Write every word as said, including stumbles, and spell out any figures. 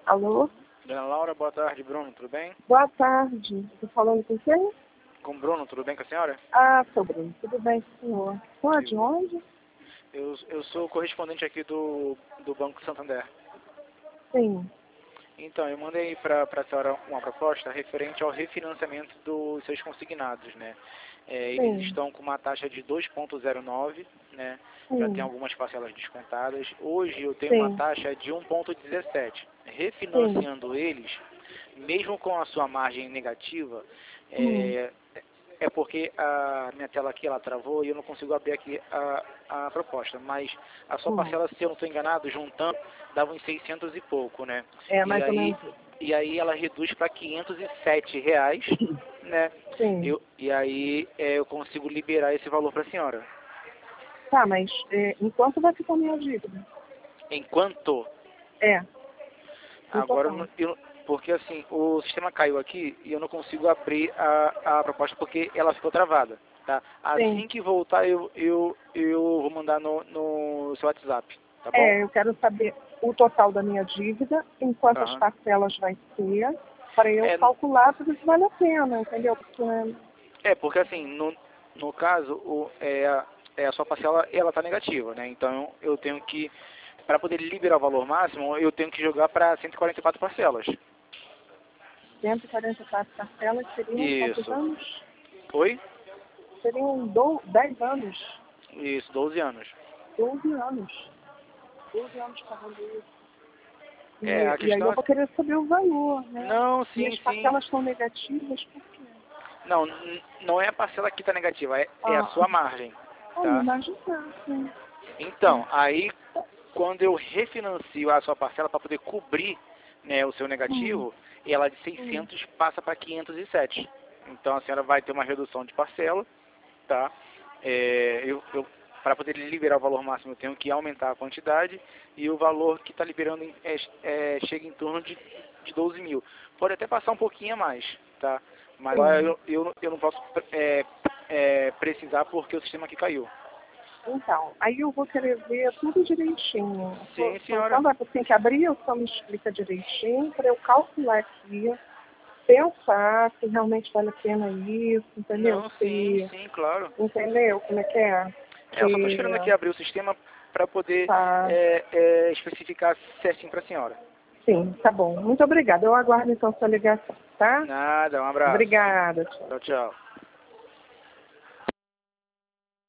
Alô? Dona Laura, boa tarde. Bruno, tudo bem? Boa tarde. Estou falando com quem? Com o Bruno, tudo bem com a senhora? Ah, sou Bruno. Tudo bem, senhor? Senhor, de onde? Eu, eu sou correspondente aqui do, do Banco Santander. Sim. Então, eu mandei para a senhora uma proposta referente ao refinanciamento dos seus consignados, né? É, eles Sim. estão com uma taxa de dois ponto zero nove, né? Sim. Já tem algumas parcelas descontadas. Hoje eu tenho Sim. uma taxa de um ponto dezessete. Sim. Refinanciando eles, mesmo com a sua margem negativa, Hum. é, é porque a minha tela aqui ela travou e eu não consigo abrir aqui a, a proposta. Mas a sua Hum. parcela, se eu não estou enganado, juntando, dava uns seiscentos e pouco, né? É, E mais ou aí, menos. e aí ela reduz para quinhentos e sete reais, né? Sim. Eu, e aí é, eu consigo liberar esse valor para a senhora. Tá, mas é, enquanto vai ficar minha dívida? Enquanto, É. No agora, eu total. não- eu, porque assim, o sistema caiu aqui e eu não consigo abrir a, a proposta porque ela ficou travada, tá? Sim. Assim que voltar, eu, eu, eu vou mandar no, no seu WhatsApp, tá bom? É, eu quero saber o total da minha dívida, em quantas Aham. parcelas vai ser, para eu É, calcular para ver se vale a pena, entendeu? Porque, é, porque assim, no, no caso, o, é, a- é, a sua parcela, ela tá negativa, né? Então, eu tenho que, para poder liberar o valor máximo, eu tenho que jogar para cento e quarenta e quatro parcelas. cento e quarenta e quatro parcelas seriam quantos Isso. anos? Oi? Seriam do, dez anos, Isso, doze anos. doze anos. doze anos pagando isso. É, a E, e aí questão eu é... vou querer saber o valor, né? Não, sim, Minhas sim. parcelas são negativas, por quê? Não, n- não é a parcela que está negativa, é, é a Ah, sua margem, ah, me tá? imaginar, sim. Então, aí quando eu refinancio a sua parcela para poder cobrir, né, o seu Hum, negativo, ela de hum, seiscentos passa para quinhentos e sete. Então a senhora vai ter uma redução de parcela, tá? É, eu, eu, para poder liberar o valor máximo eu tenho que aumentar a quantidade e o valor que está liberando em- é, é, chega em torno de, de doze mil. Pode até passar um pouquinho a mais, tá? Mas agora sim. eu, eu, eu não posso é, é, precisar porque o sistema aqui caiu. Então, aí eu vou querer ver tudo direitinho. Sim, Então, senhora. quando você tem que abrir, o senhor me explica direitinho para eu calcular aqui, pensar se realmente vale a pena isso, entendeu? Não, sim, Se, sim, claro. entendeu como é que é? É, eu só estou Que esperando aqui abrir o sistema para poder tá. é, é, especificar certinho para a senhora. Sim, tá bom. Muito obrigada. Eu aguardo então sua ligação, tá? Nada, um abraço. Obrigada, tchau. Tchau, tchau.